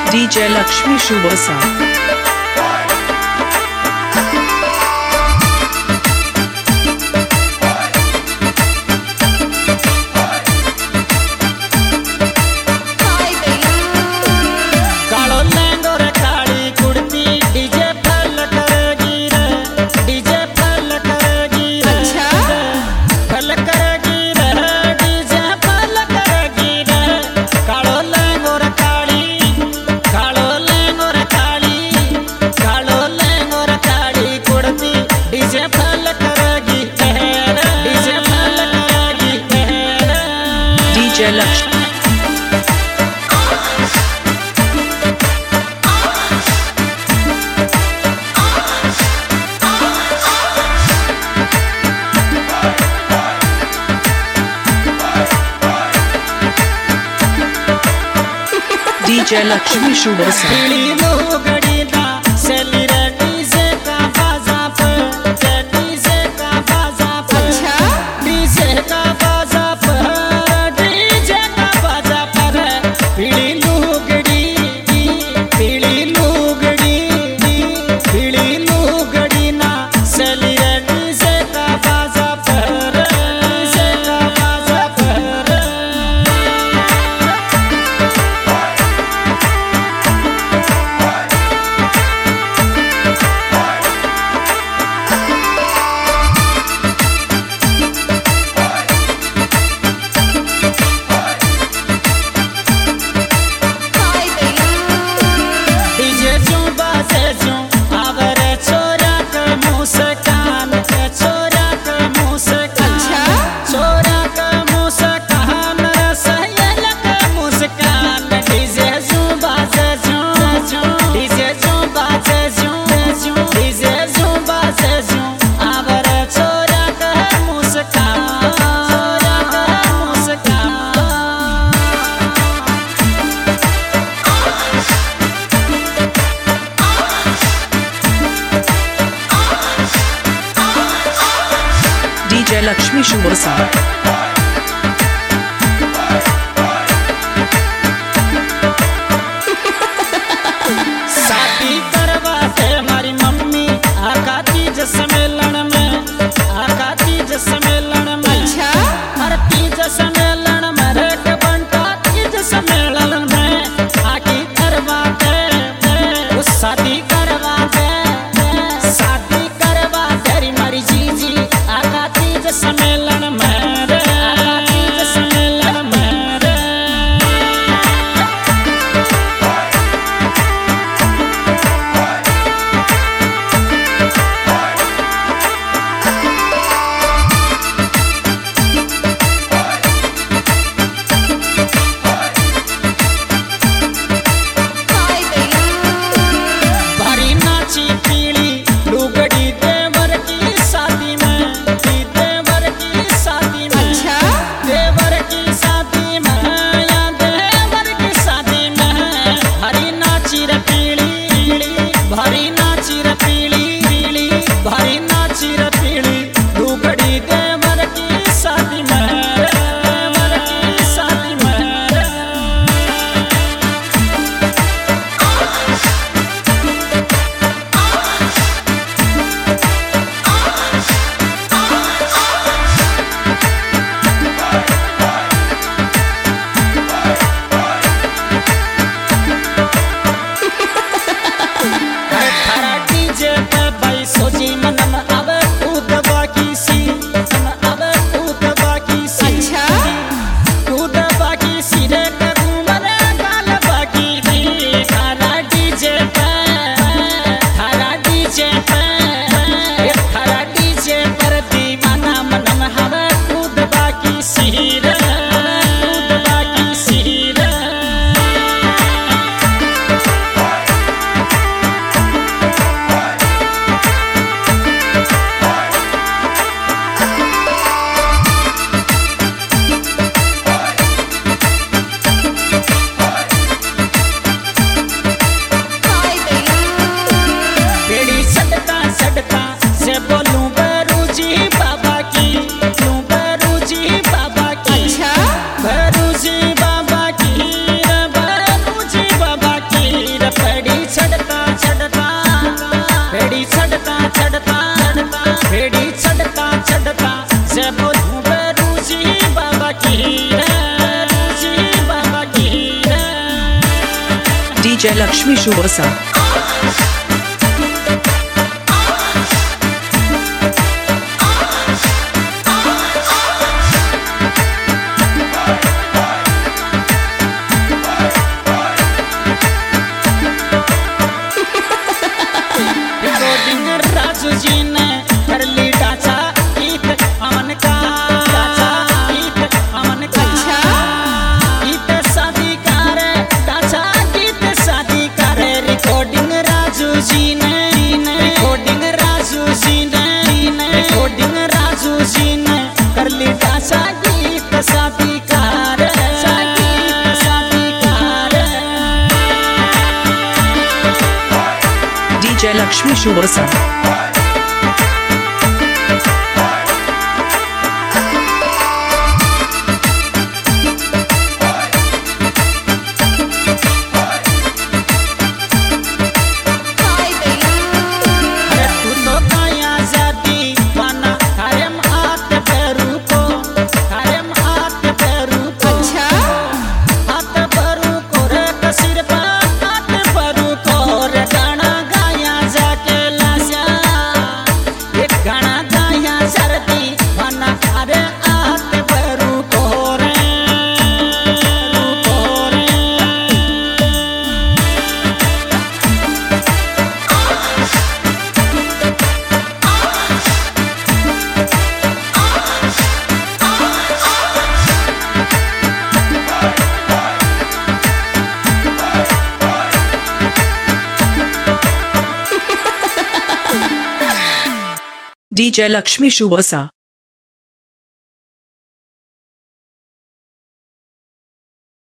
DJ Lakshmi Shubasa. DJ Lakshmi. DJ Lakshmi Shubasa. DJ Lakshmi Shubasa. शादी करवा दे हमारी mummy आका तीज सम्मेलन में, आका तीज सम्मेलन में, हर तीज सम्मेलन में रेट बंटा तीज सम्मेलन में आकी करवा दे, उस शादी करवा दे, शादी करवा दे हमारी जीजी आका तीज सम्मेलन में रे। DJ Lakshmi Shubasa. Recording Raju ji ने कर ली डाचा गीत अमन का गीत अमन का गीत शादी करे डाचा गीत शादी करे रिकॉर्डिंग राजू जी ने रिकॉर्डिंग राजू जी ने रिकॉर्डिंग राजू जी ने कर ली डाचा गीत शादी करे गीत शादी करे DJ Lakshmi Shubasa. अरे तू तो काया जाती वाना कायम हाथ पैरू को कायम हाथ पैरू को हाथ पैरू को रे कसिर पा हाथ पैरू को रे गाना गाया जाके लाजा एक गाना गाया सरती वाना अरे हाथ पैरू को रे DJ Lakshmi Shubasa.